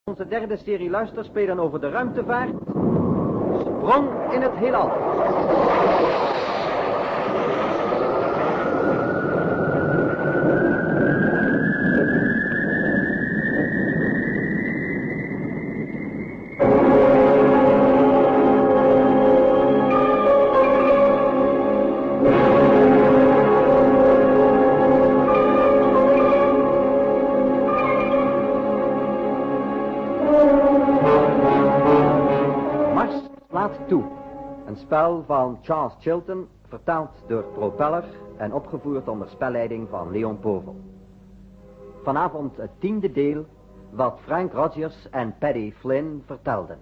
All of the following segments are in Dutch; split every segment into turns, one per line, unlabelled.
Onze derde serie luisterspelen over de ruimtevaart. Sprong in het heelal. Een spel van Charles Chilton, vertaald door Propeller en opgevoerd onder spelleiding van Leon Povel. Vanavond het 10e deel, wat Frank Rogers en Paddy Flynn vertelden.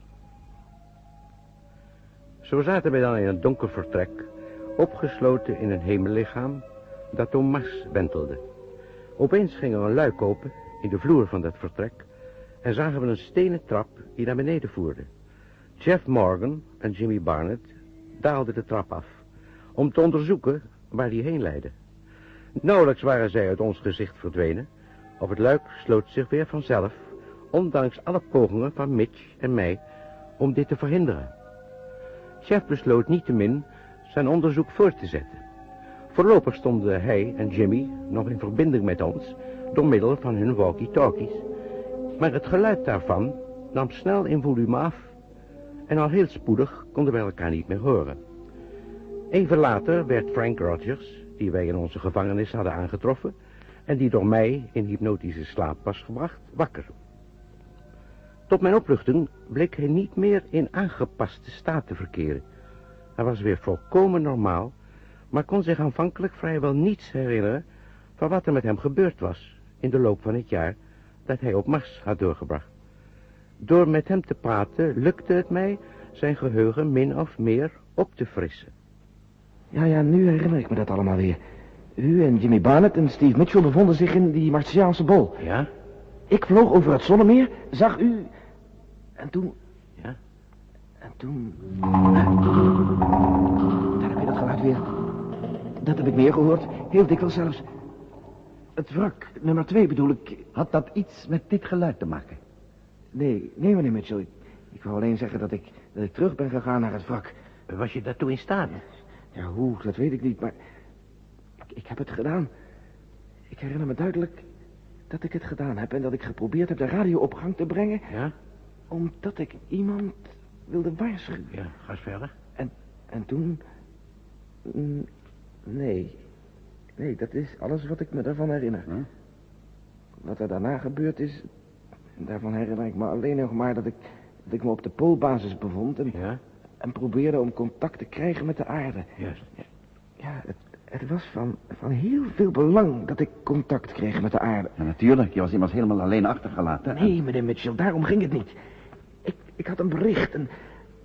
Zo zaten wij dan in een donker vertrek, opgesloten in een hemellichaam dat om Mars wentelde. Opeens ging er een luik open in de vloer van dat vertrek en zagen we een stenen trap die naar beneden voerde. Jeff Morgan en Jimmy Barnett daalden de trap af, om te onderzoeken waar die heen leidde. Nauwelijks waren zij uit ons gezicht verdwenen, of het luik sloot zich weer vanzelf, ondanks alle pogingen van Mitch en mij om dit te verhinderen. Jeff besloot niettemin zijn onderzoek voort te zetten. Voorlopig stonden hij en Jimmy nog in verbinding met ons, door middel van hun walkie-talkies, maar het geluid daarvan nam snel in volume af, en al heel spoedig konden wij elkaar niet meer horen. Even later werd Frank Rogers, die wij in onze gevangenis hadden aangetroffen en die door mij in hypnotische slaap was gebracht, wakker. Tot mijn opluchting bleek hij niet meer in aangepaste staat te verkeren. Hij was weer volkomen normaal, maar kon zich aanvankelijk vrijwel niets herinneren van wat er met hem gebeurd was in de loop van het jaar dat hij op Mars had doorgebracht. Door met hem te praten lukte het mij zijn geheugen min of meer op te frissen.
Ja, nu herinner ik me dat allemaal weer. U en Jimmy Barnett en Steve Mitchell bevonden zich in die Martiaanse bol.
Ja?
Ik vloog over het zonnemeer, zag u... En toen...
Ja?
En toen... Daar heb je dat geluid weer. Dat heb ik meer gehoord, heel dikwijls zelfs. Het wrak, nummer 2 bedoel ik.
Had dat iets met dit geluid te maken?
Nee, meneer Mitchell. Ik wou alleen zeggen dat ik terug ben gegaan naar het wrak.
Was je daartoe in staat?
Ja, hoe, dat weet ik niet, maar... Ik heb het gedaan. Ik herinner me duidelijk dat ik het gedaan heb en dat ik geprobeerd heb de radio op gang te brengen.
Ja?
Omdat ik iemand wilde waarschuwen.
Ja, ga eens verder.
En toen... Nee, dat is alles wat ik me daarvan herinner.
Huh?
Wat er daarna gebeurd is... Daarvan herinner ik me alleen nog maar dat ik me op de poolbasis bevond en probeerde om contact te krijgen met de aarde.
Juist.
Ja, het was van heel veel belang dat ik contact kreeg met de aarde.
Ja, natuurlijk, je was immers helemaal alleen achtergelaten.
Nee, meneer Mitchell, daarom ging het niet. Ik had een bericht, een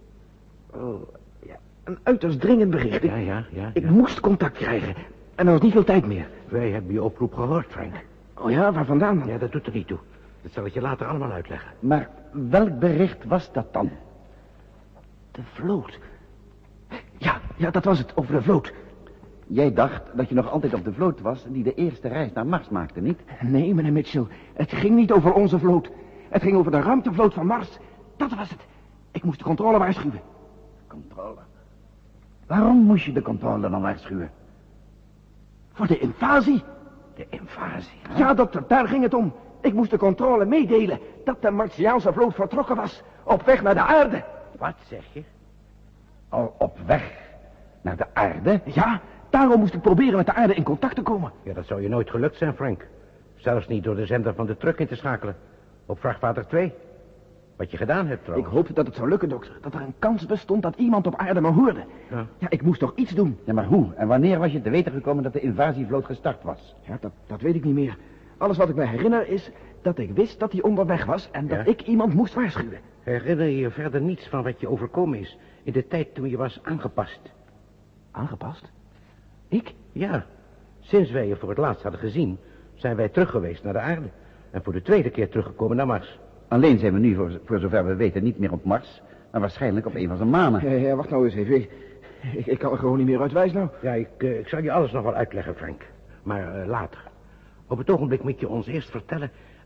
uiterst dringend bericht.
Ja.
Ik moest contact krijgen en er was niet veel tijd meer.
Wij hebben je oproep gehoord, Frank.
Oh ja, waar vandaan dan?
Ja, dat doet er niet toe. Dat zal ik je later allemaal uitleggen.
Maar welk bericht was dat dan?
De vloot. Ja, dat was het, over de vloot.
Jij dacht dat je nog altijd op de vloot was die de eerste reis naar Mars maakte, niet?
Nee, meneer Mitchell. Het ging niet over onze vloot. Het ging over de ruimtevloot van Mars. Dat was het. Ik moest de controle waarschuwen.
Controle? Waarom moest je de controle dan waarschuwen?
Voor de invasie.
De invasie?
Ja, dokter, daar ging het om. Ik moest de controle meedelen dat de Martiaanse vloot vertrokken was. Op weg naar de aarde.
Wat zeg je?
Al op weg naar de aarde?
Ja, daarom moest ik proberen met de aarde in contact te komen.
Ja, dat zou je nooit gelukt zijn, Frank. Zelfs niet door de zender van de truck in te schakelen. Op vrachtwater 2. Wat je gedaan hebt, trouwens.
Ik hoopte dat het zou lukken, dokter. Dat er een kans bestond dat iemand op aarde me hoorde. Ja, ik moest toch iets doen.
Ja, maar hoe? En wanneer was je te weten gekomen dat de invasievloot gestart was?
Ja, dat weet ik niet meer. Alles wat ik me herinner is dat ik wist dat hij onderweg was en dat ik iemand moest waarschuwen.
Herinner je je verder niets van wat je overkomen is in de tijd toen je was aangepast?
Aangepast? Ik?
Ja. Sinds wij je voor het laatst hadden gezien, zijn wij terug geweest naar de aarde. En voor de tweede keer teruggekomen naar Mars.
Alleen zijn we nu, voor zover we weten, niet meer op Mars, maar waarschijnlijk op een van zijn manen.
Ja, wacht nou eens even. Ik kan er gewoon niet meer uit wijs nou.
Ja, ik zal je alles nog wel uitleggen, Frank. Maar later. Op het ogenblik moet je ons eerst vertellen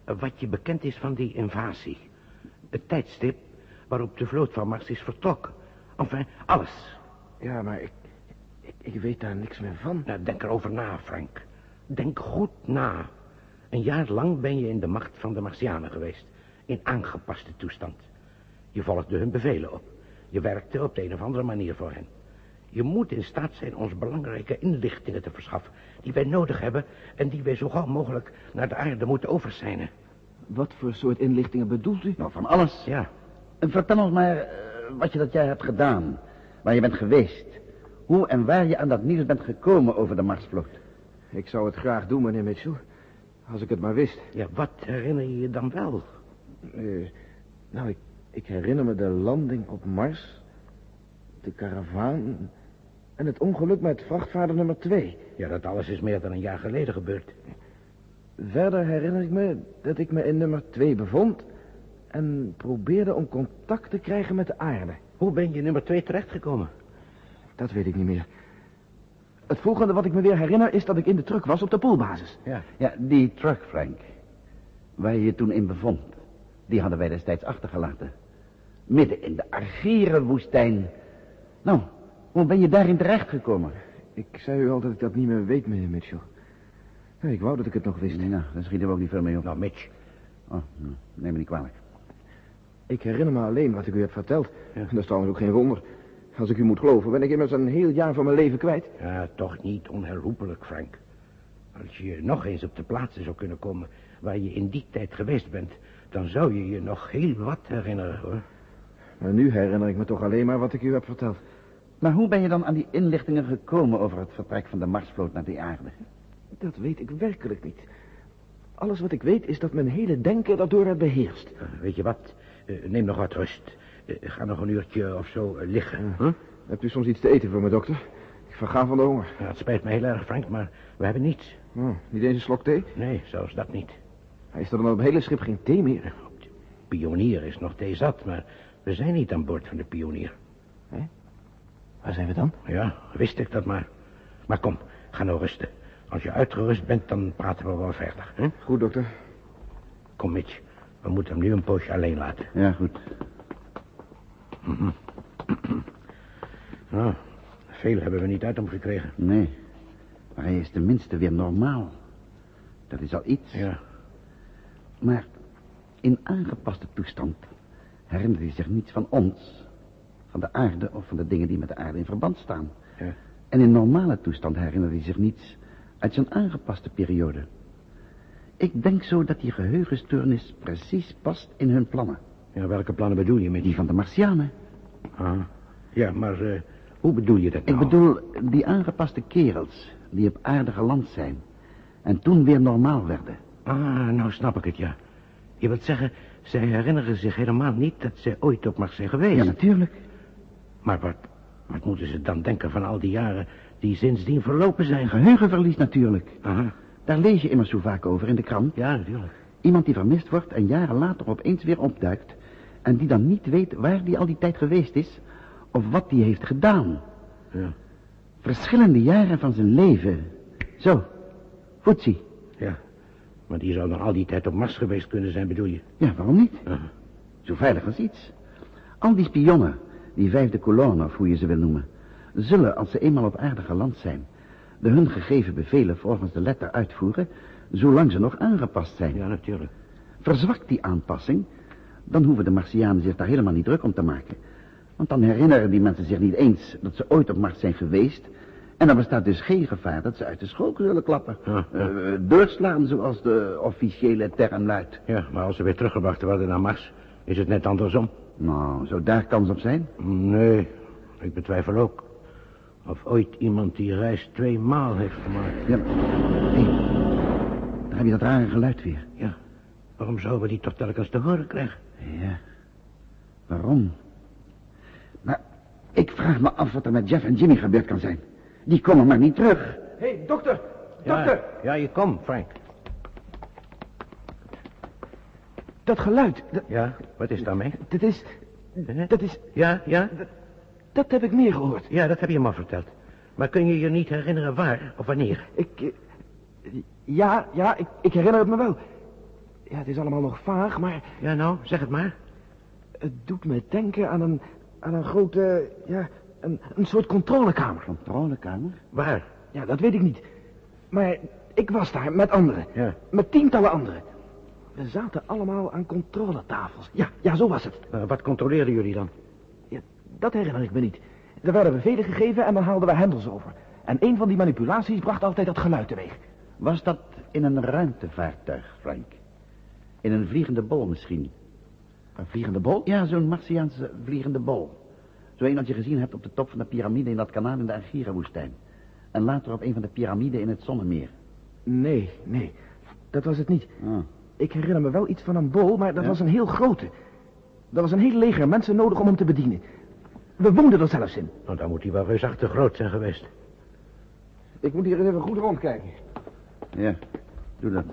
wat je bekend is van die invasie. Het tijdstip waarop de vloot van Mars is vertrokken. Enfin, alles.
Ja, maar ik weet daar niks meer van.
Nou, denk erover na, Frank. Denk goed na. Een jaar lang ben je in de macht van de Martianen geweest. In aangepaste toestand. Je volgde hun bevelen op. Je werkte op de een of andere manier voor hen. Je moet in staat zijn ons belangrijke inlichtingen te verschaffen. Die wij nodig hebben en die wij zo gauw mogelijk naar de aarde moeten overzijnen.
Wat voor soort inlichtingen bedoelt u?
Nou, van alles.
Ja.
En vertel ons maar wat jij hebt gedaan. Waar je bent geweest. Hoe en waar je aan dat nieuws bent gekomen over de Marsvloot.
Ik zou het graag doen, meneer Mitchell. Als ik het maar wist.
Ja, wat herinner je je dan wel?
Nou, ik herinner me de landing op Mars. De karavaan. En het ongeluk met vrachtvaarder nummer 2.
Ja, dat alles is meer dan een jaar geleden gebeurd.
Verder herinner ik me dat ik me in nummer 2 bevond. En probeerde om contact te krijgen met de aarde.
Hoe ben je nummer 2 terechtgekomen?
Dat weet ik niet meer. Het volgende wat ik me weer herinner is dat ik in de truck was op de poolbasis.
Ja, die truck, Frank. Waar je je toen in bevond. Die hadden wij destijds achtergelaten. Midden in de Argierenwoestijn. Nou, hoe ben je daarin terechtgekomen?
Ik zei u al dat ik dat niet meer weet, meneer Mitchell. Ik wou dat ik het nog wist.
Nee, nou, daar schieten we ook niet veel mee op.
Nou, Mitch.
Oh, neem me niet kwalijk.
Ik herinner me alleen wat ik u heb verteld. Ja. En dat is trouwens ook geen wonder. Als ik u moet geloven, ben ik immers een heel jaar van mijn leven kwijt.
Ja, toch niet onherroepelijk, Frank. Als je nog eens op de plaatsen zou kunnen komen waar je in die tijd geweest bent, dan zou je je nog heel wat herinneren, hoor.
Maar nu herinner ik me toch alleen maar wat ik u heb verteld.
Maar hoe ben je dan aan die inlichtingen gekomen over het vertrek van de Marsvloot naar die aarde?
Dat weet ik werkelijk niet. Alles wat ik weet is dat mijn hele denken daardoor werd beheerst.
Weet je wat? Neem nog wat rust. Ga nog een uurtje of zo liggen. Huh?
Hebt u soms iets te eten voor me, dokter? Ik verga van de honger.
Ja, het spijt me heel erg, Frank, maar we hebben niets.
Oh, niet eens een slok thee?
Nee, zelfs dat niet.
Is er dan op het hele schip geen thee meer?
Op de Pionier is nog thee zat, maar we zijn niet aan boord van de Pionier.
Hé? Waar zijn we dan?
Ja, wist ik dat maar. Maar kom, ga nou rusten. Als je uitgerust bent, dan praten we wel verder. Hè?
Goed, dokter.
Kom, Mitch. We moeten hem nu een poosje alleen laten.
Ja, goed.
Nou, veel hebben we niet uit hem gekregen.
Nee, maar hij is tenminste weer normaal. Dat is al iets.
Ja.
Maar in aangepaste toestand herinnert hij zich niets van ons. Van de aarde of van de dingen die met de aarde in verband staan.
Ja.
En in normale toestand herinnert hij zich niets uit zijn aangepaste periode. Ik denk zo dat die geheugenstoornis precies past in hun plannen.
Ja, welke plannen bedoel je met
die van de Martianen?
Ah, ja, maar hoe bedoel je dat nou?
Ik bedoel die aangepaste kerels die op aarde geland zijn en toen weer normaal werden.
Ah, nou snap ik het, ja. Je wilt zeggen, zij herinneren zich helemaal niet dat zij ooit op Mars zijn geweest.
Ja, natuurlijk.
Maar wat moeten ze dan denken van al die jaren die sindsdien verlopen zijn?
Geheugenverlies natuurlijk.
Aha.
Daar lees je immers zo vaak over in de krant.
Ja, natuurlijk.
Iemand die vermist wordt en jaren later opeens weer opduikt en die dan niet weet waar die al die tijd geweest is of wat die heeft gedaan.
Ja.
Verschillende jaren van zijn leven. Zo, Footsie.
Ja, maar die zou dan al die tijd op Mars geweest kunnen zijn, bedoel je?
Ja, waarom niet?
Aha.
Zo veilig als iets. Al die spionnen, die 5e kolonne of hoe je ze wil noemen, zullen als ze eenmaal op aarde geland zijn de hun gegeven bevelen volgens de letter uitvoeren, zolang ze nog aangepast zijn.
Ja, natuurlijk.
Verzwakt die aanpassing, dan hoeven de Martianen zich daar helemaal niet druk om te maken. Want dan herinneren die mensen zich niet eens dat ze ooit op Mars zijn geweest. En dan bestaat dus geen gevaar dat ze uit de school zullen klappen.
Ja.
Doorslaan, zoals de officiële term luidt.
Ja, maar als ze weer teruggebracht worden naar Mars, is het net andersom.
Nou, zou daar kans op zijn?
Nee, ik betwijfel ook. Of ooit iemand die reis 2 maal heeft gemaakt.
Ja, hé, daar heb je dat rare geluid weer.
Ja, waarom zouden we die toch telkens te horen krijgen?
Ja, waarom? Maar ik vraag me af wat er met Jeff en Jimmy gebeurd kan zijn. Die komen maar niet terug.
Hé, dokter! Dokter!
Ja, je komt, Frank.
Dat geluid.
Ja, wat is daarmee?
Dat is...
Ja?
Dat heb ik meer gehoord.
Ja, dat heb je me al verteld. Maar kun je je niet herinneren waar of wanneer?
Ik herinner het me wel. Ja, het is allemaal nog vaag, maar...
Ja, nou, zeg het maar.
Het doet me denken aan een grote... Ja, een soort controlekamer.
Controlekamer?
Waar?
Ja, dat weet ik niet. Maar ik was daar met anderen.
Ja.
Met tientallen anderen. We zaten allemaal aan controletafels. Ja, zo was het.
Wat controleerden jullie dan?
Ja, dat herinner ik me niet. Er werden bevelen gegeven en dan haalden we hendels over. En een van die manipulaties bracht altijd dat geluid teweeg.
Was dat in een ruimtevaartuig, Frank? In een vliegende bol misschien?
Een vliegende bol?
Ja, zo'n Martiaanse vliegende bol. Zo een dat je gezien hebt op de top van de piramide in dat kanaal in de Argira-woestijn. En later op een van de piramiden in het Zonnemeer.
Nee. Dat was het niet.
Ah.
Ik herinner me wel iets van een bol, maar dat was een heel grote. Er was een heel leger mensen nodig om hem te bedienen. We woonden er zelfs in.
Nou, dan moet hij wel reusachtig groot zijn geweest.
Ik moet hier eens even goed rondkijken.
Ja, doe dat.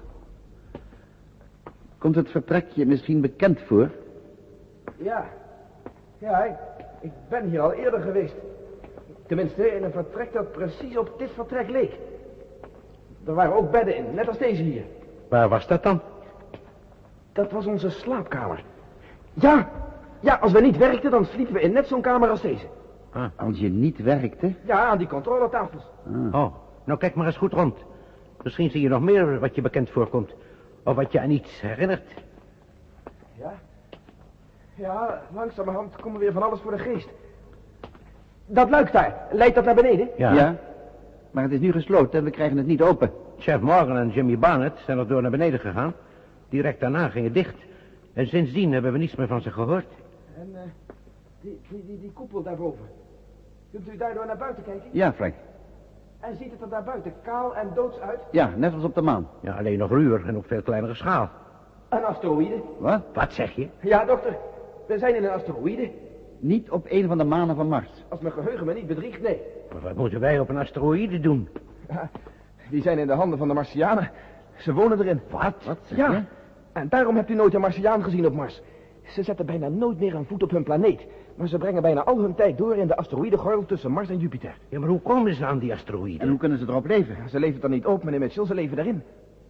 Komt het vertrekje misschien bekend voor?
Ja, ik ben hier al eerder geweest. Tenminste, in een vertrek dat precies op dit vertrek leek. Er waren ook bedden in, net als deze hier.
Waar was dat dan?
Dat was onze slaapkamer. Ja, als we niet werkten, dan sliepen we in net zo'n kamer als deze.
Ah.
Als je niet werkte?
Ja, aan die controletafels.
Oh, nou kijk maar eens goed rond. Misschien zie je nog meer wat je bekend voorkomt. Of wat je aan iets herinnert.
Ja, langzamerhand komen weer van alles voor de geest. Dat luik daar, leidt dat naar beneden?
Ja. Maar het is nu gesloten en we krijgen het niet open.
Chef Morgan en Jimmy Barnett zijn er door naar beneden gegaan. Direct daarna ging het dicht. En sindsdien hebben we niets meer van ze gehoord.
En die koepel daarboven. Kunt u daardoor naar buiten kijken?
Ja, Frank.
En ziet het er daar buiten kaal en doods uit?
Ja, net als op de maan.
Ja, alleen nog ruwer en op veel kleinere schaal.
Een asteroïde?
Wat?
Wat zeg je?
Ja, dokter. We zijn in een asteroïde.
Niet op een van de manen van Mars.
Als mijn geheugen me niet bedriegt, nee.
Maar wat moeten wij op een asteroïde doen?
Ja, die zijn in de handen van de Martianen. Ze wonen erin.
Wat zeg
Ja,
je?
en daarom hebt u nooit een Martiaan gezien op Mars. Ze zetten bijna nooit meer een voet op hun planeet. Maar ze brengen bijna al hun tijd door in de asteroïdengordel tussen Mars en Jupiter.
Ja, maar hoe komen ze aan die asteroïde?
En hoe kunnen ze erop leven?
Ja, ze leven er niet op, meneer Mitchell. Ze leven erin.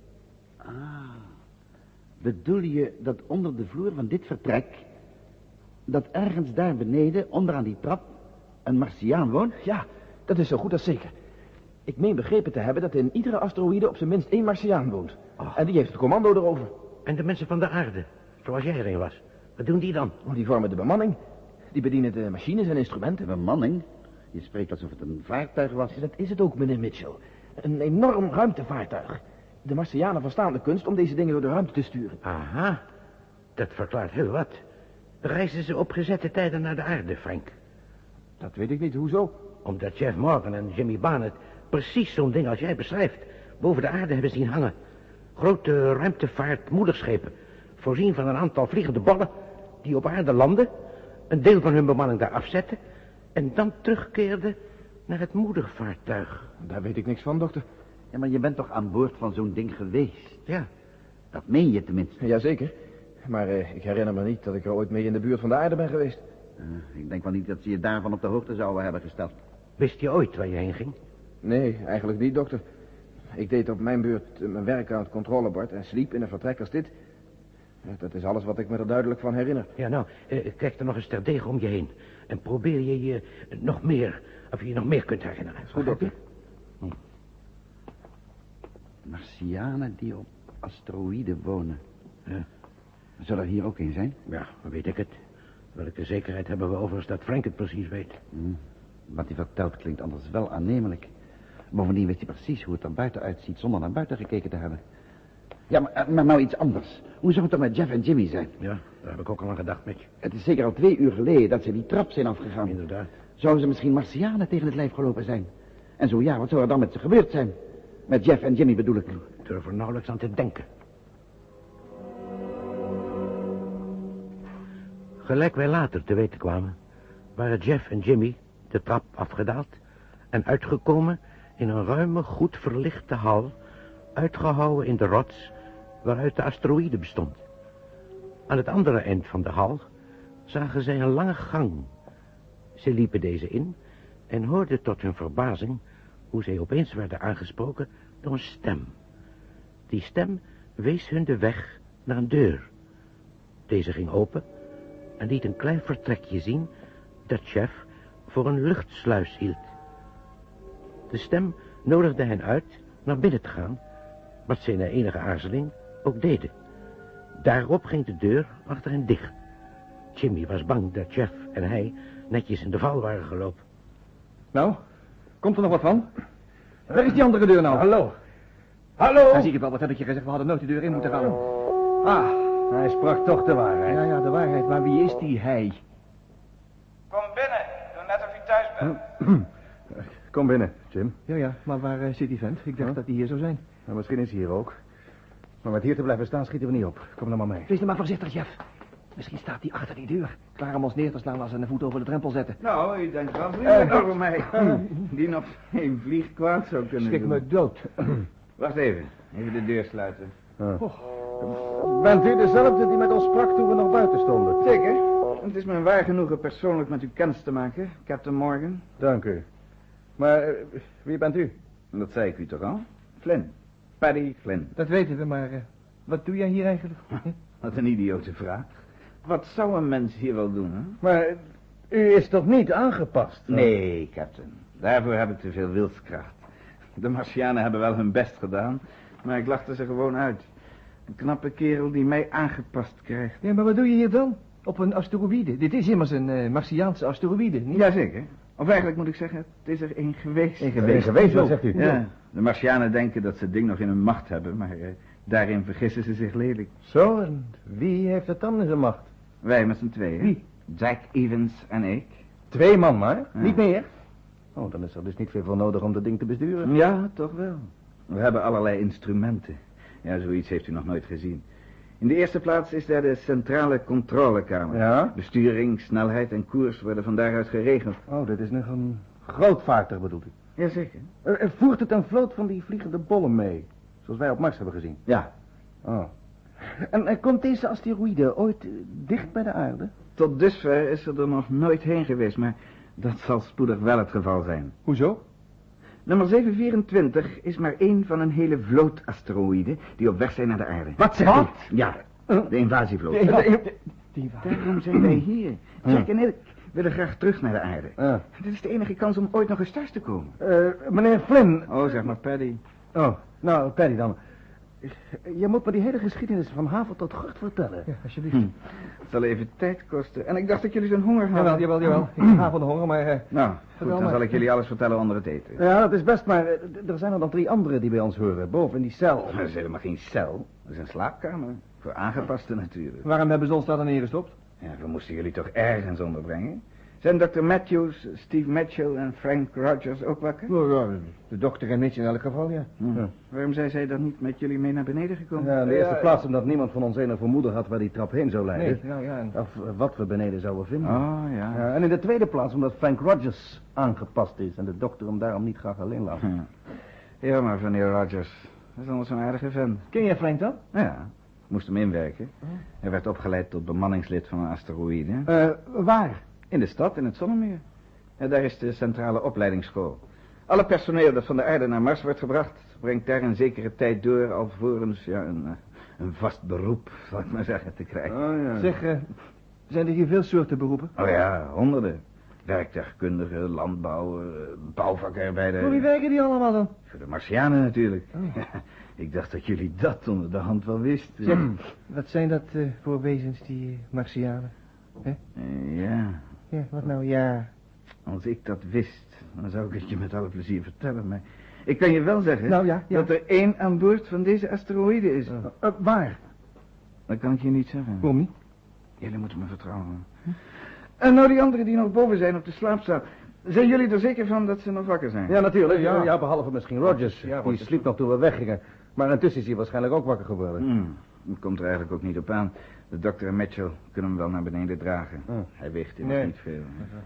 Bedoel je dat onder de vloer van dit vertrek... dat ergens daar beneden, onderaan die trap... een Martiaan woont?
Ja, dat is zo goed als zeker. Ik meen begrepen te hebben dat in iedere asteroïde op zijn minst 1 Martiaan woont.
Och.
En die heeft het commando erover.
En de mensen van de aarde, zoals jij erin was. Wat doen die dan?
Die vormen de bemanning. Die bedienen de machines en instrumenten.
De bemanning? Je spreekt alsof het een vaartuig was.
Dat is het ook, meneer Mitchell. Een enorm ruimtevaartuig. De Martianen verstaan de kunst om deze dingen door de ruimte te sturen.
Aha, dat verklaart heel wat. Reizen ze op gezette tijden naar de aarde, Frank?
Dat weet ik niet, hoezo?
Omdat Jeff Morgan en Jimmy Barnett precies zo'n ding als jij beschrijft boven de aarde hebben zien hangen. Grote ruimtevaartmoederschepen, voorzien van een aantal vliegende bollen die op aarde landen, een deel van hun bemanning daar afzetten en dan terugkeerden naar het moedervaartuig.
Daar weet ik niks van, dokter.
Ja, maar je bent toch aan boord van zo'n ding geweest?
Ja,
Dat meen je tenminste.
Jazeker. Maar ik herinner me niet dat ik er ooit mee in de buurt van de aarde ben geweest.
Ik denk wel niet dat ze je daarvan op de hoogte zouden hebben gesteld.
wist je ooit waar je heen ging?
Nee, eigenlijk niet, dokter. Ik deed op mijn beurt mijn werk aan het controlebord en sliep in een vertrek als dit. Ja, dat is alles wat ik me er duidelijk van herinner.
Ja, nou, kijk er nog eens terdege om je heen. En probeer je nog meer, of je nog meer kunt herinneren.
Goed, dokter.
Martianen die op asteroïden wonen.
Ja.
Zou er hier ook een zijn?
Ja, dan weet ik het. Welke zekerheid hebben we overigens dat Frank het precies weet?
Wat hij vertelt klinkt anders wel aannemelijk. Bovendien wist hij precies hoe het er buiten uitziet zonder naar buiten gekeken te hebben. Ja, maar nou iets anders. Hoe zou het dan met Jeff en Jimmy zijn?
Ja, daar heb ik ook al aan gedacht met je.
Het is zeker al 2 uur geleden dat ze die trap zijn afgegaan.
Inderdaad.
Zouden ze misschien Martianen tegen het lijf gelopen zijn? En zo ja, wat zou er dan met ze gebeurd zijn? Met Jeff en Jimmy bedoel ik.
Ik durf er nauwelijks aan te denken. Gelijk wij later te weten kwamen, waren Jeff en Jimmy de trap afgedaald en uitgekomen in een ruime, goed verlichte hal, uitgehouwen in de rots waaruit de asteroïde bestond. Aan het andere eind van de hal zagen zij een lange gang. Ze liepen deze in en hoorden tot hun verbazing hoe zij opeens werden aangesproken door een stem. Die stem wees hun de weg naar een deur. Deze ging open en liet een klein vertrekje zien dat Chef voor een luchtsluis hield. De stem nodigde hen uit naar binnen te gaan, wat ze na enige aarzeling ook deden. Daarop ging de deur achter hen dicht. Jimmy was bang dat Chef en hij netjes in de val waren gelopen.
Nou, komt er nog wat van? Waar is die andere deur nou?
Hallo. Hallo.
Ja, zie ik wel, wat heb ik je gezegd? We hadden nooit de deur in moeten gaan.
Ah, hij sprak toch de waarheid.
Ja, de waarheid. Maar wie is die hij?
Kom binnen. Doe net of je thuis bent.
Kom binnen, Jim. Ja, maar waar zit die vent? Ik dacht dat hij hier zou zijn.
Nou, misschien is hij hier ook. Maar met hier te blijven staan schieten we niet op. Kom dan maar mee.
Wees nou maar voorzichtig, Jeff. Misschien staat hij achter die deur. Klaar om ons neer te slaan als ze een voet over de drempel zetten.
Nou, u denkt wel vriendelijk over mij. Die nog geen vlieg kwaad zou kunnen
Schrik
doen.
me dood.
Wacht even. Even de deur sluiten.
Bent u dezelfde die met ons sprak toen we nog buiten stonden?
Zeker. Het is me waar genoegen persoonlijk met u kennis te maken, Captain Morgan.
Dank u. Maar wie bent u?
Dat zei ik u toch al? Flynn. Paddy Flynn.
Dat weten we, maar wat doe jij hier eigenlijk?
Wat een idiote vraag. Wat zou een mens hier wel doen, hè?
Maar u is toch niet aangepast?
Nee, Captain. Daarvoor heb ik te veel wilskracht. De Martianen hebben wel hun best gedaan, maar ik lachte ze gewoon uit. Een knappe kerel die mij aangepast krijgt.
Ja, maar wat doe je hier dan? Op een asteroïde. Dit is immers een Martiaanse asteroïde, niet?
Jazeker. Of eigenlijk moet ik zeggen, het is er één geweest.
Een geweest, wat zegt u?
Ja, de Martianen denken dat ze het ding nog in hun macht hebben, maar daarin vergissen ze zich lelijk.
Zo, en wie heeft het dan in zijn macht?
Wij met z'n tweeën.
Wie?
Jack Evans en ik.
2 man maar,
Ja.
niet meer? Oh, dan is er dus niet veel voor nodig om dat ding te besturen.
Ja, toch wel. We hebben allerlei instrumenten. Ja, zoiets heeft u nog nooit gezien. In de eerste plaats is daar de centrale controlekamer.
Ja?
Besturing, snelheid en koers worden van daaruit geregeld.
Oh, dit is nog een groot vaartuig bedoelt u?
Jazeker.
Voert het een vloot van die vliegende bollen mee? Zoals wij op Mars hebben gezien.
Ja,
Oh. En komt deze asteroïde ooit dicht bij de aarde?
tot dusver is ze er nog nooit heen geweest, maar dat zal spoedig wel het geval zijn.
Hoezo?
Nummer 724 is maar één van een hele vloot asteroïden die op weg zijn naar de aarde.
Wat zegt u?
Ja, de invasievloot.
Die
Daarom zijn wij hier. Jack en ik willen graag terug naar de aarde. Dit is de enige kans om ooit nog eens thuis te komen.
Meneer Flynn.
Oh, zeg maar Paddy.
Oh, nou, Paddy dan. Je moet me die hele geschiedenis van haven tot gort vertellen.
Ja, alsjeblieft.
Het zal even tijd kosten. En ik dacht dat jullie zo'n honger hadden.
Jawel. Ik ga van de honger, maar...
Nou, goed,
Vertel
dan
maar.
zal ik jullie alles vertellen onder het eten.
Ja, dat is best, maar er zijn er nog 3 anderen die bij ons horen. Boven in die cel.
Dat is helemaal geen cel. Dat is een slaapkamer. Voor aangepaste natuurlijk.
Waarom hebben ze ons daar dan neergestopt?
Ja, we moesten jullie toch ergens onderbrengen? Zijn Dr. Matthews, Steve Mitchell en Frank Rogers ook wakker?
De dokter en Mitch in elk geval, ja.
Waarom zijn zij dan niet met jullie mee naar beneden gekomen?
Ja, in de eerste plaats omdat niemand van ons enig vermoeden had waar die trap heen zou leiden.
Nee, nou ja.
Of wat we beneden zouden vinden.
Oh, ja.
Ja, en in de tweede plaats omdat Frank Rogers aangepast is en de dokter hem daarom niet graag alleen laat.
Ja, maar meneer Rogers, dat is anders een aardige vent.
Ken jij Frank dan?
Ja, ik moest hem inwerken. Hij werd opgeleid tot bemanningslid van een asteroïde.
Waar?
In de stad, in het Zonnemeer. Ja, daar is de centrale opleidingsschool. Alle personeel dat van de aarde naar Mars wordt gebracht, brengt daar een zekere tijd door, alvorens een vast beroep, zal ik maar zeggen, te krijgen.
Oh ja.
Zeg, zijn er hier veel soorten beroepen?
Oh ja, honderden. Werktuigkundigen, landbouwer, bouwvakarbeider.
Voor wie werken die allemaal dan?
Voor de Martianen natuurlijk. Ik dacht dat jullie dat onder de hand wel wisten.
Zeg, wat zijn dat voor wezens, die Martianen?
Ja,
Ja, wat nou, ja.
als ik dat wist, dan zou ik het je met alle plezier vertellen. Maar ik kan je wel zeggen
Nou, ja.
dat er 1 aan boord van deze asteroïde is.
Waar?
Dat kan ik je niet zeggen.
Waarom niet?
Jullie moeten me vertrouwen. En nou die anderen die nog boven zijn op de slaapzaal. Zijn jullie er zeker van dat ze nog wakker zijn?
Ja, natuurlijk.
Ja.
Ja, behalve misschien Rogers.
Ja,
die sliep nog toen we weggingen. Maar intussen is hij waarschijnlijk ook wakker geworden.
Dat komt er eigenlijk ook niet op aan. De dokter en Mitchell kunnen hem wel naar beneden dragen. Hij weegt immers
Nee.
niet veel.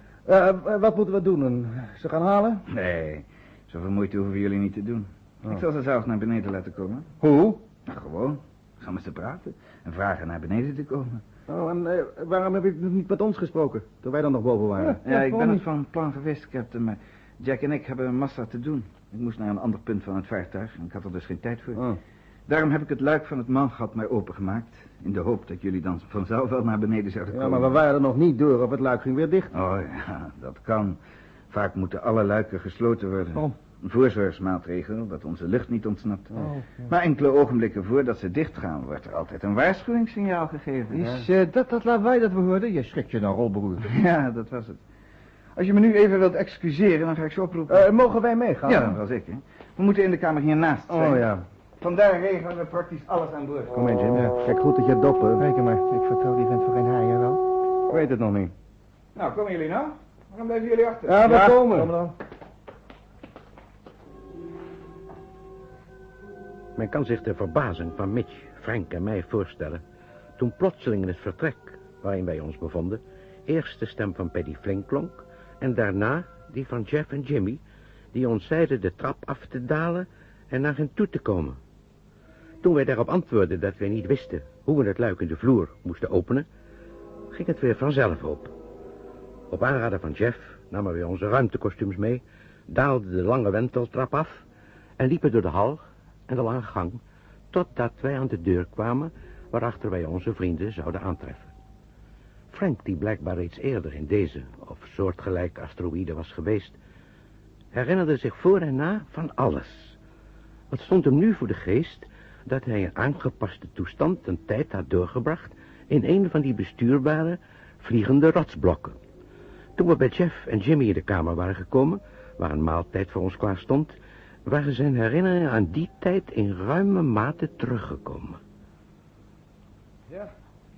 Wat moeten we doen? Ze gaan halen?
Nee, zoveel moeite hoeven jullie niet te doen. Ik zal ze zelf naar beneden laten komen.
Hoe?
Nou, gewoon. Ga met ze praten en vragen naar beneden te komen.
Oh, en waarom heb je niet met ons gesproken, toen wij dan nog boven waren?
Ja, ik ben
waarom
het van plan geweest, Captain, maar Jack en ik hebben een massa te doen. Ik moest naar een ander punt van het vaartuig en ik had er dus geen tijd voor.
Oh.
Daarom heb ik het luik van het mangat maar opengemaakt. In de hoop dat jullie dan vanzelf wel naar beneden zouden komen.
Ja, maar we waren er nog niet door of het luik ging weer dicht.
Oh ja, dat kan. Vaak moeten alle luiken gesloten worden.
Oh.
Een voorzorgsmaatregel, dat onze lucht niet ontsnapt.
Oh, ja.
Maar enkele ogenblikken voordat ze dichtgaan, wordt er altijd een waarschuwingssignaal gegeven.
Is dat lawaai dat we hoorden? Je schrikt je nou, rolbroer.
Ja, dat was het. Als je me nu even wilt excuseren, dan ga ik ze oproepen.
Mogen wij meegaan?
Ja, dat was ik, hè. We moeten in de kamer hiernaast zijn.
Oh ja.
Vandaar regelen we praktisch alles aan boord.
Kom in, Jim. Ja. Kijk goed dat je doppen.
Reken maar, ik vertrouw die vent voor geen haaien wel.
Ik weet het nog niet.
Nou, komen jullie nou? Waarom blijven jullie achter?
Ja, we komen.
Kom dan.
Men kan zich de verbazing van Mitch, Frank en mij voorstellen toen plotseling in het vertrek waarin wij ons bevonden eerst de stem van Paddy Flink klonk en daarna die van Jeff en Jimmy, die ons zeiden de trap af te dalen en naar hen toe te komen. Toen wij daarop antwoordden dat wij niet wisten hoe we het luik in de vloer moesten openen, ging het weer vanzelf open. Op aanraden van Jeff namen wij onze ruimtekostuums mee, daalden de lange wenteltrap af en liepen door de hal en de lange gang, totdat wij aan de deur kwamen waarachter wij onze vrienden zouden aantreffen. Frank, die blijkbaar reeds eerder in deze of soortgelijke asteroïde was geweest, herinnerde zich voor en na van alles. Het stond hem nu voor de geest dat hij in aangepaste toestand een tijd had doorgebracht in een van die bestuurbare, vliegende rotsblokken. Toen we bij Jeff en Jimmy in de kamer waren gekomen, waar een maaltijd voor ons klaar stond, waren zijn herinneringen aan die tijd in ruime mate teruggekomen.
Ja,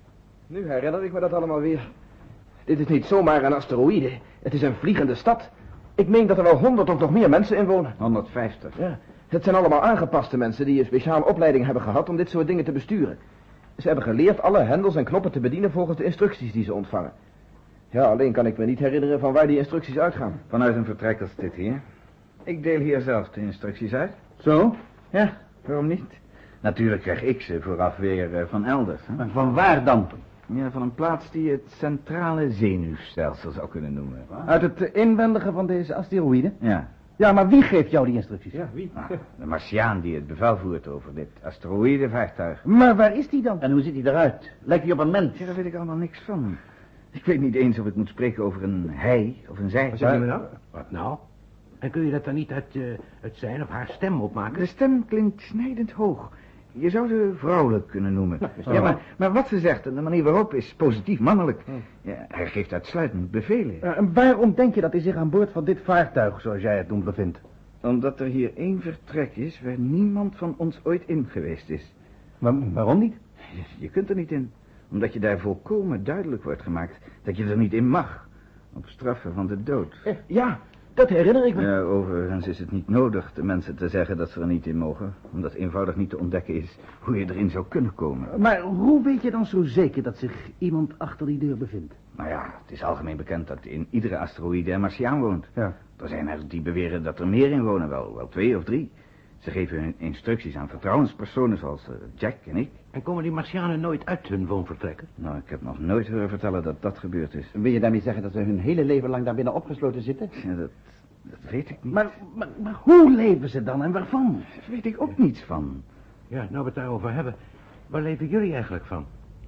nu herinner ik me dat allemaal weer. Dit is niet zomaar een asteroïde. Het is een vliegende stad. Ik meen dat er wel 100 of nog meer mensen in wonen.
150.
Ja, het zijn allemaal aangepaste mensen die een speciale opleiding hebben gehad om dit soort dingen te besturen. Ze hebben geleerd alle hendels en knoppen te bedienen volgens de instructies die ze ontvangen. Ja, alleen kan ik me niet herinneren van waar die instructies uitgaan.
Vanuit een vertrek als dit hier. Ik deel hier zelf de instructies uit.
Zo?
Ja, waarom niet? Natuurlijk krijg ik ze vooraf weer van elders. Hè?
Maar van waar dan?
Ja, van een plaats die je het centrale zenuwstelsel zou kunnen noemen.
Uit het inwendige van deze asteroïde?
Ja.
Ja, maar wie geeft jou die instructies?
Ja, wie?
De Martiaan die het bevel voert over dit asteroïdevaartuig.
Maar waar is die dan?
En hoe ziet hij eruit? Lijkt hij op een mens?
Ja, daar weet ik allemaal niks van. Ik weet niet eens of ik moet spreken over een hij of een zij.
Wat zeg je me nou?
Wat nou? En kun je dat dan niet uit zijn of haar stem opmaken?
De stem klinkt snijdend hoog. Je zou ze vrouwelijk kunnen noemen. Ja, maar wat ze zegt en de manier waarop is positief mannelijk. Ja, hij geeft uitsluitend bevelen.
En waarom denk je dat hij zich aan boord van dit vaartuig, zoals jij het noemt, bevindt?
Omdat er hier één vertrek is waar niemand van ons ooit in geweest is.
Waarom niet?
Je kunt er niet in. Omdat je daar volkomen duidelijk wordt gemaakt dat je er niet in mag. Op straffen van de dood.
Ja, dat herinner ik me.
Ja, overigens is het niet nodig de mensen te zeggen dat ze er niet in mogen. Omdat eenvoudig niet te ontdekken is hoe je erin zou kunnen komen.
Maar hoe weet je dan zo zeker dat zich iemand achter die deur bevindt?
Nou ja, het is algemeen bekend dat in iedere asteroïde een Martiaan woont.
Ja.
Er zijn er die beweren dat er meer in wonen, wel 2 of 3. Ze geven hun instructies aan vertrouwenspersonen zoals Jack en ik.
En komen die Martianen nooit uit hun woonvertrekken?
Nou, ik heb nog nooit horen vertellen dat dat gebeurd is.
Wil je daarmee zeggen dat ze hun hele leven lang daar binnen opgesloten zitten?
Ja, dat weet ik niet.
Maar hoe leven ze dan en waarvan?
Daar weet ik ook niets van.
Ja, nou we het daarover hebben. Waar leven jullie eigenlijk van?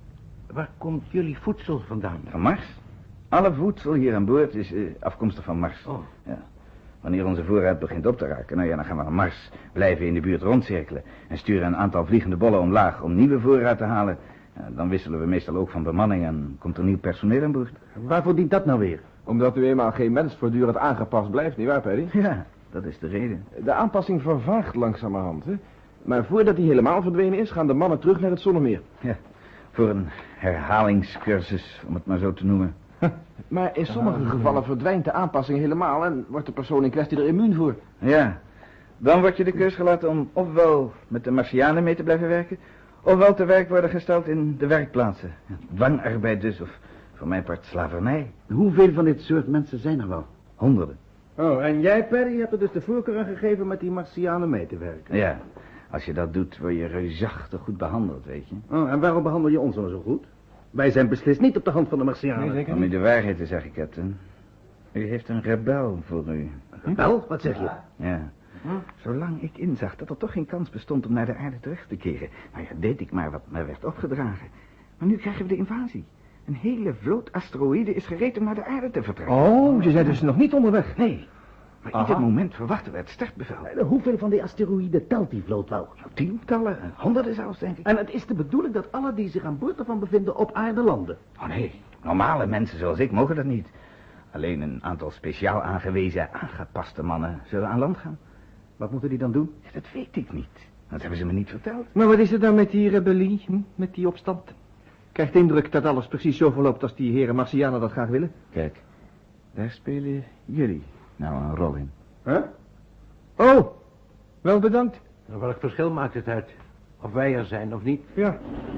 Waar komt jullie voedsel vandaan?
Van Mars? Alle voedsel hier aan boord is afkomstig van Mars.
Oh.
Ja. Wanneer onze voorraad begint op te raken, nou ja, dan gaan we naar Mars, blijven in de buurt rondcirkelen en sturen een aantal vliegende bollen omlaag om nieuwe voorraad te halen. Ja, dan wisselen we meestal ook van bemanning en komt er nieuw personeel aan boord.
Waarvoor dient dat nou weer?
Omdat u eenmaal geen mens voortdurend aangepast blijft, nietwaar, Paddy?
Ja, dat is de reden.
De aanpassing vervaagt langzamerhand, hè? Maar voordat die helemaal verdwenen is, gaan de mannen terug naar het zonnemeer.
Ja, voor een herhalingscursus, om het maar zo te noemen.
Maar in sommige gevallen verdwijnt de aanpassing helemaal en wordt de persoon in kwestie er immuun voor.
Ja, dan wordt je de keus gelaten om ofwel met de Martianen mee te blijven werken, ofwel te werk worden gesteld in de werkplaatsen. Ja, dwangarbeid dus, of voor mijn part slavernij.
Hoeveel van dit soort mensen zijn er wel?
Honderden.
Oh, en jij, Paddy, hebt er dus de voorkeur aan gegeven met die Martianen mee te werken.
Ja, als je dat doet, word je reusachtig goed behandeld, weet je.
Oh, en waarom behandel je ons dan zo goed? Wij zijn beslist niet op de hand van de Martianen.
Om u de waarheid te zeggen, Captain. U heeft een rebel voor u.
Wel, wat zeg je?
Ja, Zolang ik inzag dat er toch geen kans bestond om naar de aarde terug te keren. Nou ja, deed ik maar wat me werd opgedragen. Maar nu krijgen we de invasie. Een hele vloot asteroïden is gereed om naar de aarde te vertrekken.
Oh, je bent dus nog niet onderweg.
Nee, maar ieder moment verwachten we het startbevel.
Hoeveel van die asteroïden telt die vloot wel?
Nou, tientallen, honderden zelfs, denk ik.
En het is de bedoeling dat alle die zich aan boord ervan bevinden op aarde landen.
Oh nee, normale mensen zoals ik mogen dat niet. Alleen een aantal speciaal aangewezen, aangepaste mannen zullen aan land gaan.
Wat moeten die dan doen?
Ja, dat weet ik niet. Dat hebben ze me niet verteld.
Maar wat is er dan met die rebellie, met die opstand? Ik krijg de indruk dat alles precies zo verloopt als die heren Martianen dat graag willen.
Kijk, daar spelen jullie nou een rol in.
Huh? Oh, wel bedankt.
Nou, welk verschil maakt het uit? Of wij er zijn of niet?
Ja.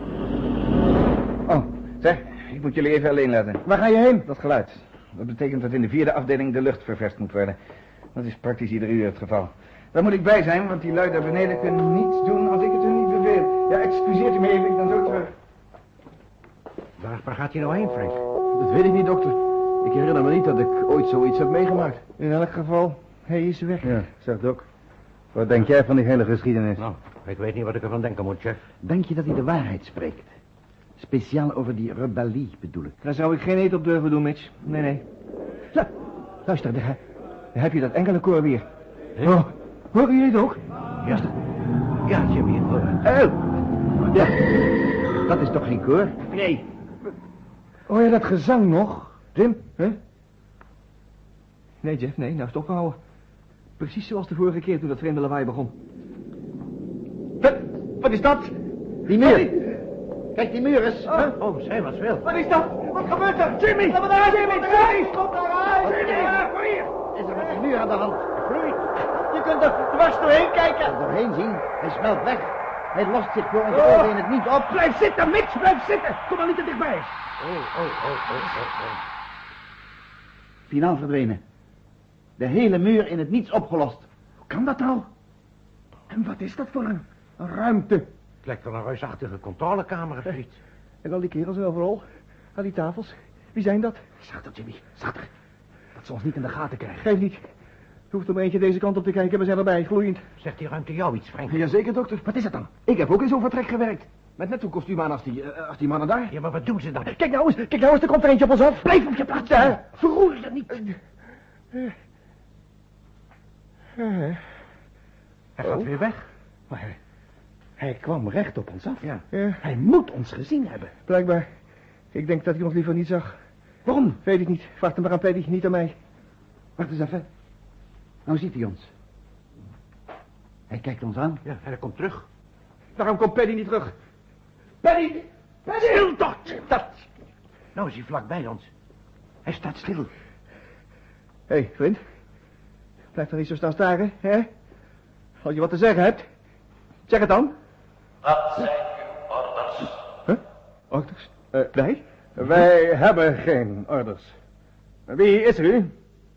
Oh, zeg, ik moet jullie even alleen laten.
Waar ga je heen?
Dat geluid. Dat betekent dat in de 4e afdeling de lucht ververst moet worden. Dat is praktisch ieder uur het geval. Daar moet ik bij zijn, want die lui daar beneden kunnen niets doen als ik het hun niet beveel. Ja, excuseert u me even, ik ben zo terug.
Waar gaat hij nou heen, Frank?
Dat weet ik niet, dokter. Ik herinner me niet dat ik ooit zoiets heb meegemaakt. In elk geval, hij is weg.
Ja, zegt ook. Wat denk jij van die hele geschiedenis?
Nou, ik weet niet wat ik ervan denken moet, chef.
Denk je dat hij de waarheid spreekt? Speciaal over die rebellie, bedoel ik.
Daar zou ik geen eet op durven doen, Mitch. Nee. Luister, daar heb je dat enkele koor weer. Oh, horen jullie het ook?
Ja, Jimmy.
Ja, dat is toch geen koor?
Nee.
Hoor je dat gezang nog, Jim? Huh? Nee, Jeff, nee, nou is het opgehouden. Precies zoals de vorige keer toen dat vreemde lawaai begon. Wat is dat?
Die muur. Kijk, die muur eens.
Oh, zij was wel.
Wat is dat? Wat gebeurt er? Jimmy! Laat me eruit, Jimmy! Kom eruit! Jimmy!
Is er met die muur aan de hand?
Vloeit! Je kunt er dwars doorheen kijken!
Er doorheen zien. Hij smelt weg. Hij lost zich voor onze ogen in het niet op.
Blijf zitten, Mitch! Blijf zitten! Kom maar niet te dichtbij!
Finaal verdwenen. De hele muur in het niets opgelost.
Hoe kan dat nou? En wat is dat voor een ruimte?
Het lijkt wel een reusachtige controlekamer of zoiets.
En al die kerels overal, aan die tafels. Wie zijn dat? Zater, Jimmy, zater. Dat ze ons niet in de gaten krijgen. Geef niet. Je hoeft om eentje deze kant op te kijken, we zijn erbij, gloeiend.
Zegt die ruimte jou iets, Frank?
Jazeker, dokter. Wat is het dan? Ik heb ook in zo'n vertrek gewerkt. Met net zo'n kostuum aan als die mannen daar.
Ja, maar wat doen ze dan?
Kijk nou eens, er komt er eentje op ons af. Blijf op je plaats. Ja, verroer je niet.
Hij gaat weer weg.
Maar hij kwam recht op ons af.
Ja.
Hij moet ons gezien hebben. Blijkbaar. Ik denk dat hij ons liever niet zag.
Waarom?
Weet ik niet. Vraag hem maar aan Paddy, niet aan mij.
Wacht eens even. Nou ziet hij ons. Hij kijkt ons aan.
Ja, en hij komt terug.
Waarom komt Paddy niet terug? Paddy!
Stil toch! Dat! Nou is hij vlak bij ons. Hij staat stil.
Hé, vriend. Blijf dan niet zo staan staren, hè? Als je wat te zeggen hebt, zeg het dan.
Wat zijn uw orders?
Huh? Orders? Wij? Wij hebben geen orders. Wie is u?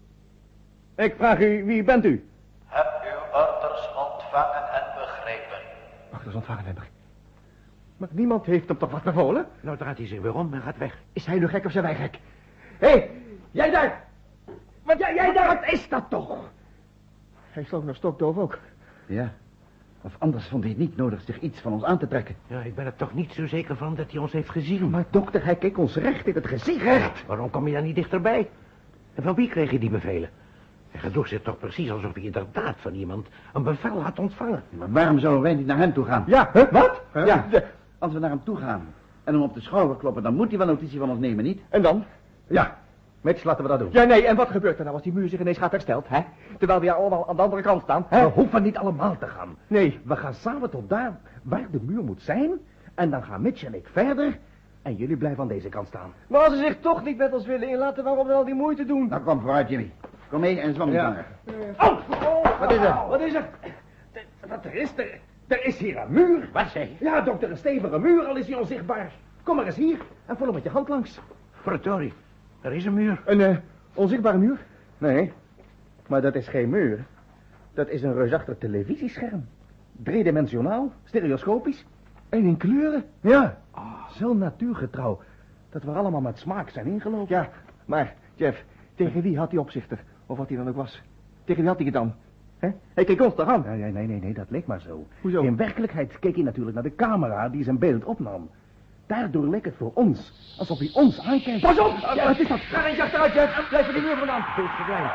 Ik vraag u, wie bent u?
Heb uw orders ontvangen en begrepen?
Orders ontvangen hebben. Maar niemand heeft hem toch wat bevolen?
Nou draait hij zich weer om en gaat weg.
Is hij nu gek of zijn wij gek? Hé, jij daar! Wat jij daar? Wat is dat toch? Hij sloot nog stokdoof ook.
Ja. Of anders vond hij het niet nodig zich iets van ons aan te trekken.
Ja, ik ben er toch niet zo zeker van dat hij ons heeft gezien.
Maar dokter, hij keek ons recht in het gezicht. Recht!
Waarom kom je daar niet dichterbij? En van wie kreeg je die bevelen? Hij gedroeg zich toch precies alsof hij inderdaad van iemand een bevel had ontvangen.
Maar waarom zouden wij niet naar hem toe gaan?
Ja, wat?
Ja, als we naar hem toe gaan en hem op de schouder kloppen, dan moet hij wel notitie van ons nemen, niet?
En dan?
Ja, Mitch, laten we dat doen.
Ja, nee, en wat gebeurt er nou als die muur zich ineens gaat hersteld, hè? Terwijl we allemaal aan de andere kant staan, hè?
We hoeven niet allemaal te gaan.
Nee.
We gaan samen tot daar waar de muur moet zijn. En dan gaan Mitch en ik verder. En jullie blijven aan deze kant staan.
Maar als ze zich toch niet met ons willen inlaten, waarom dan al die moeite doen?
Nou, kom vooruit, Jimmy. Kom mee en zwam niet langer.
Wat is er? Wat is er?
Wat er is? Er is hier een muur.
Wat zeg je?
Ja, dokter, een stevige muur, al is hij onzichtbaar. Kom maar eens hier en voel hem met je hand langs.
Verdorie, er is een muur.
Een onzichtbare muur?
Nee, maar dat is geen muur. Dat is een reusachtig televisiescherm. Driedimensionaal, stereoscopisch.
En in kleuren?
Ja, zo natuurgetrouw dat we er allemaal met smaak zijn ingelopen.
Ja, maar, Jeff, tegen wie had die opzichter? Of wat hij dan ook was? Tegen wie had hij het dan? Hè? Hij keek ons toch aan?
Ja, nee, dat leek maar zo.
Hoezo?
In werkelijkheid keek hij natuurlijk naar de camera die zijn beeld opnam. Daardoor leek het voor ons, alsof hij ons aankijkt.
Pas op! Wat is dat? Ga eens achteruit, Jeff. Blijf van die muur vandaan.
Beeld verdwijnt.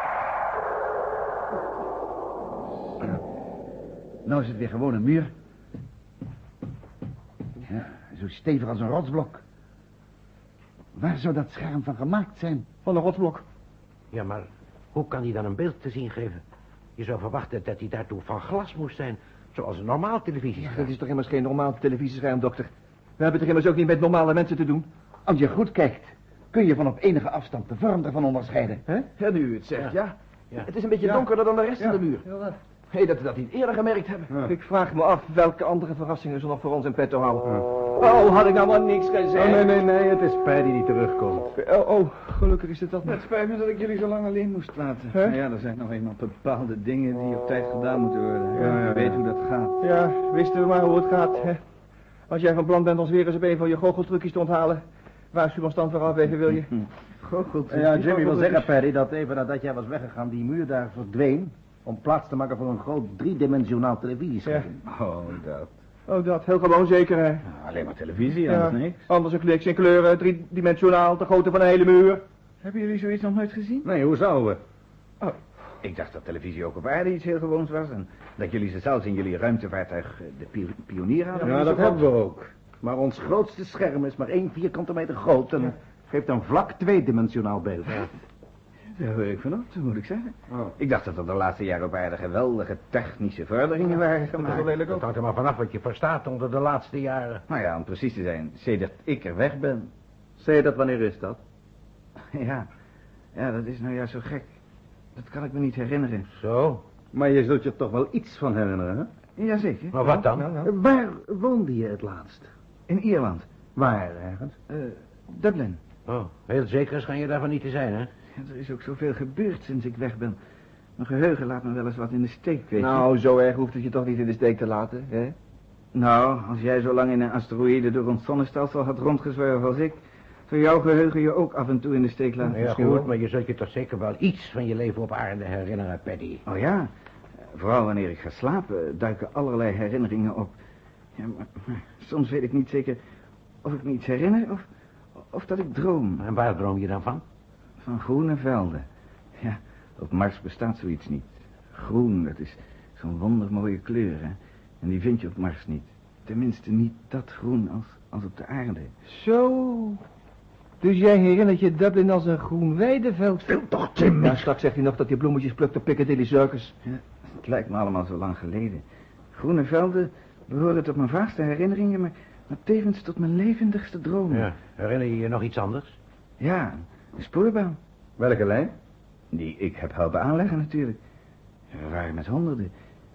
Nou is het weer gewoon een muur. Ja, zo stevig als een rotsblok. Waar zou dat scherm van gemaakt zijn?
Van een rotsblok.
Ja, maar hoe kan hij dan een beeld te zien geven? Je zou verwachten dat hij daartoe van glas moest zijn. Zoals een normaal televisiescherm.
Dat is toch immers geen normaal televisiescherm, dokter? We hebben toch immers ook niet met normale mensen te doen?
Als je goed kijkt, kun je van op enige afstand de vorm ervan onderscheiden.
Hè?
Ja, nu u het zegt, ja.
Ja.
Het is een beetje donkerder dan de rest van de muur.
Ja.
Hé, dat we dat niet eerder gemerkt hebben.
Ik vraag me af welke andere verrassingen ze nog voor ons in petto houden. Oh, had ik nou maar niks gezegd.
Nee, het is Paddy die terugkomt.
Gelukkig is het dat.
Het spijt me dat ik jullie zo lang alleen moest laten.
Hè?
Maar ja, er zijn nog eenmaal bepaalde dingen die op tijd gedaan moeten worden. Ja, je weet hoe dat gaat.
Ja, wisten we maar hoe het gaat. Hè? Als jij van plan bent ons weer eens op een van je goocheltrucjes te onthalen, waarschuw ons dan vooraf even, wil je?
Goed.
Ja, Jimmy wil zeggen, Paddy, dat even nadat jij was weggegaan, die muur daar verdween, om plaats te maken voor een groot driedimensionaal televisiescherm.
Oh, dat.
Oh, dat, heel gewoon zeker, hè?
Nou, alleen maar televisie,
Ja,
anders niks.
anders een kliks in kleuren, driedimensionaal, de grootte van een hele muur.
Hebben jullie zoiets nog nooit gezien?
Nee, hoe zouden we?
Oh, ik dacht dat televisie ook op aarde iets heel gewoons was. En dat jullie ze zelfs in jullie ruimtevaartuig de pionier hadden.
Ja, dat hebben we ook. Maar ons grootste scherm is maar 1 vierkante meter groot en geeft een vlak tweedimensionaal beeld. Ja.
Daar hoor ik vanaf, moet ik zeggen.
Oh.
Ik dacht dat er de laatste jaren op aarde geweldige technische vorderingen waren gemaakt.
Dat hangt er maar vanaf wat je verstaat onder de laatste jaren.
Nou ja, om precies te zijn, sedert ik er weg ben.
Zei je dat, wanneer is dat?
Ja, dat is nou juist zo gek. Dat kan ik me niet herinneren.
Zo.
Maar je zult je er toch wel iets van herinneren, hè?
Jazeker.
Maar wat dan?
Waar woonde je het laatst?
In Ierland.
Waar ergens?
Dublin.
Oh, heel zeker schijn je daarvan niet te zijn, hè?
Ja, er is ook zoveel gebeurd sinds ik weg ben. Mijn geheugen laat me wel eens wat in de steek, weet je.
Nou, zo erg hoeft het je toch niet in de steek te laten, hè?
Nou, als jij zo lang in een asteroïde door ons zonnestelsel had rondgezworven als ik, zou jouw geheugen je ook af en toe in de steek laten.
Ja, goed, maar je zult je toch zeker wel iets van je leven op aarde herinneren, Paddy.
Oh ja, vooral wanneer ik ga slapen duiken allerlei herinneringen op. Ja, maar soms weet ik niet zeker of ik me iets herinner of dat ik droom.
En waar droom je dan van?
Van groene velden. Ja, op Mars bestaat zoiets niet. Groen, dat is zo'n wondermooie kleur, hè. En die vind je op Mars niet. Tenminste niet dat groen als op de aarde.
Zo. Dus jij herinnert je Dublin als een groen weideveld?
Toch, Jim?
Ja, straks zegt hij nog dat hij bloemetjes plukt op Piccadilly Circus.
Ja, het lijkt me allemaal zo lang geleden. Groene velden behoren tot mijn vaagste herinneringen, maar tevens tot mijn levendigste dromen.
Ja, herinner je je nog iets anders?
Ja, een spoorbaan.
Welke lijn?
Die ik heb helpen aanleggen natuurlijk. We waren met honderden.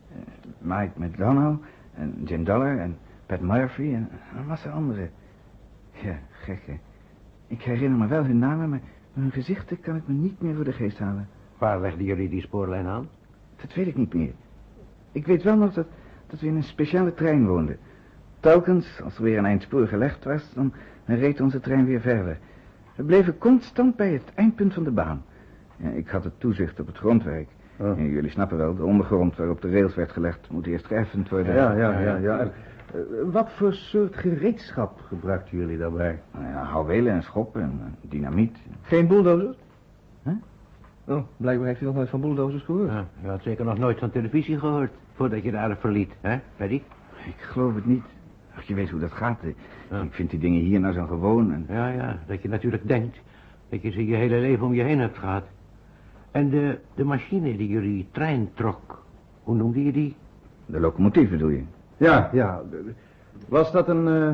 Mike McDonough en Jim Dollar en Pat Murphy en een massa anderen. Ja, gek hè. Ik herinner me wel hun namen, maar hun gezichten kan ik me niet meer voor de geest halen.
Waar legden jullie die spoorlijn aan?
Dat weet ik niet meer. Ik weet wel nog dat we in een speciale trein woonden. Telkens, als er weer een eind spoor gelegd was, dan reed onze trein weer verder. We bleven constant bij het eindpunt van de baan. Ja, ik had het toezicht op het grondwerk.
Oh.
Ja, jullie snappen wel, de ondergrond waarop de rails werd gelegd moet eerst geëffend worden.
Ja. En, wat voor soort gereedschap gebruikten jullie daarbij?
Nou ja, houwelen en schoppen en dynamiet.
Geen bulldozers?
Huh?
Oh, blijkbaar heeft hij nog nooit van bulldozers gehoord.
Ja, je had zeker nog nooit van televisie gehoord voordat je de aarde verliet, hè, Paddy?
Ik geloof het niet. Ach, je weet hoe dat gaat. Hè.
Ja.
Ik vind die dingen hier nou zo gewoon. En...
Ja, dat je natuurlijk denkt dat je ze je hele leven om je heen hebt gehad. En de machine die jullie trein trok, hoe noemde je die?
De locomotief bedoel je?
Ja. Was dat een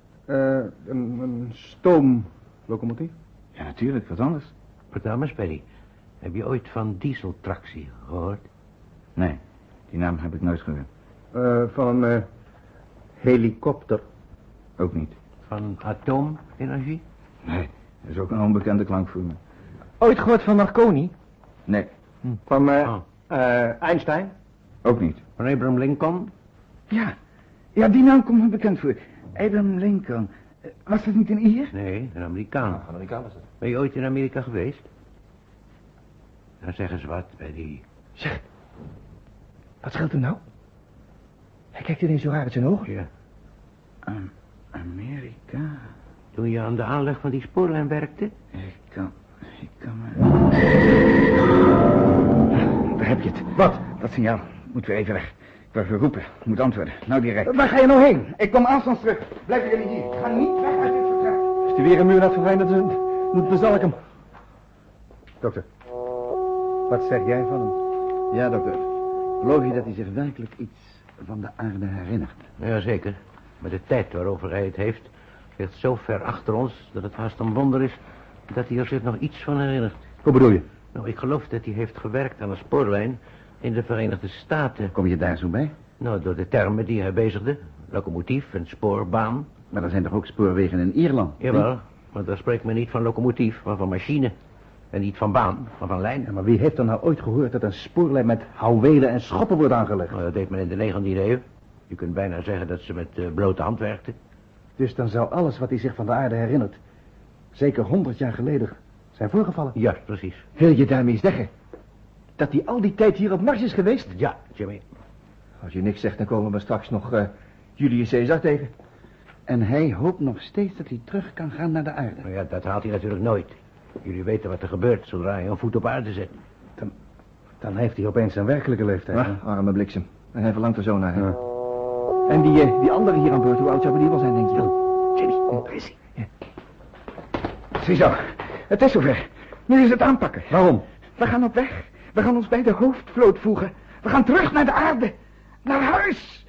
stoomlocomotief?
Ja, natuurlijk, wat anders.
Vertel me eens, Paddy. Heb je ooit van dieseltractie gehoord?
Nee, die naam heb ik nooit gehoord.
Van een helikopter?
Ook niet.
Van atoomenergie?
Nee, dat is ook een onbekende klank voor me.
Ooit gehoord van Marconi?
Nee,
Van
Oh.
Einstein?
ook niet.
Van Abraham Lincoln?
Ja, die naam komt me bekend voor. Abraham Lincoln. Was dat niet een Ier?
Nee, een Amerikaan.
Amerikaan was het.
Ben je ooit in Amerika geweest? Dan zeggen ze wat bij die...
Zeg, Wat scheelt hem nou? Hij kijkt ineens zo raar uit zijn ogen.
Ja.
Amerika.
Toen je aan de aanleg van die spoorlijn werkte?
Ik kan me... Daar heb je het.
Wat?
Dat signaal moet weer even weg. Ik word geroepen. Ik moet antwoorden. Nou direct.
Waar ga je nou heen?
Ik kom aanstonds terug. Blijven jullie hier. Ga niet weg uit dit vertrek.
Als hij weer een muur laat verwijnen, dan bezal ik hem.
Dokter, wat zeg jij van hem?
Ja, dokter. Geloof je dat hij zich werkelijk iets van de aarde herinnert?
Jazeker. Maar de tijd waarover hij het heeft ligt zo ver achter ons dat het haast een wonder is dat hij er zich nog iets van herinnert.
Hoe bedoel je?
Nou, ik geloof dat hij heeft gewerkt aan een spoorlijn in de Verenigde Staten.
Kom je daar zo bij?
Nou, door de termen die hij bezigde. Locomotief en spoorbaan.
Maar er zijn toch ook spoorwegen in Ierland?
Jawel, maar daar spreekt men niet van locomotief, maar van machine. En niet van baan, maar van lijn.
Ja, maar wie heeft er nou ooit gehoord dat een spoorlijn met houwelen en schoppen wordt aangelegd?
Nou, dat deed men in de 19e eeuw. Je kunt bijna zeggen dat ze met blote hand werkten.
Dus dan zou alles wat hij zich van de aarde herinnert, zeker 100 jaar geleden, zijn voorgevallen.
Ja, precies.
Wil je daarmee zeggen dat hij al die tijd hier op Mars is geweest?
Ja, Jimmy.
Als je niks zegt, dan komen we straks nog Julius Caesar tegen.
En hij hoopt nog steeds dat hij terug kan gaan naar de aarde.
Nou ja, dat haalt hij natuurlijk nooit. Jullie weten wat er gebeurt zodra hij een voet op aarde zet.
Dan heeft hij opeens zijn werkelijke leeftijd.
Ja, arme bliksem. En hij verlangt er zo naar. Hè?
Ja.
En die andere hier aan boord, hoe oud zou die wel zijn, denk je?
Jimmy, daar is hij.
Ziezo, het is zover. Nu is het aanpakken.
Waarom?
We gaan op weg. We gaan ons bij de hoofdvloot voegen. We gaan terug naar de aarde. Naar huis.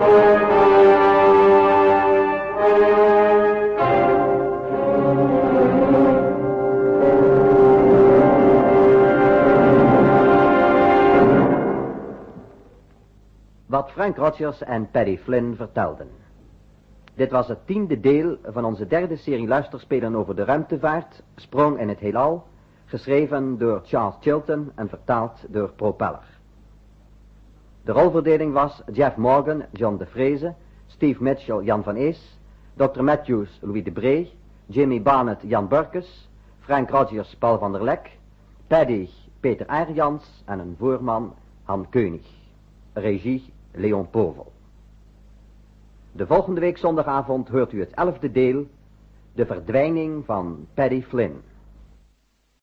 Wat Frank Rogers en Paddy Flynn vertelden. Dit was het 10e deel van onze 3e serie luisterspelen over de ruimtevaart, Sprong in het heelal, geschreven door Charles Chilton en vertaald door Propeller. De rolverdeling was Jeff Morgan, John de Vreese, Steve Mitchell, Jan van Ees, Dr. Matthews, Louis de Bree, Jimmy Barnett, Jan Burkes, Frank Rogers, Paul van der Lek, Paddy, Peter Aerjans en een voorman, Han Keunig. Regie, Leon Povel. De volgende week zondagavond hoort u het 11e deel, De verdwijning van Paddy Flynn.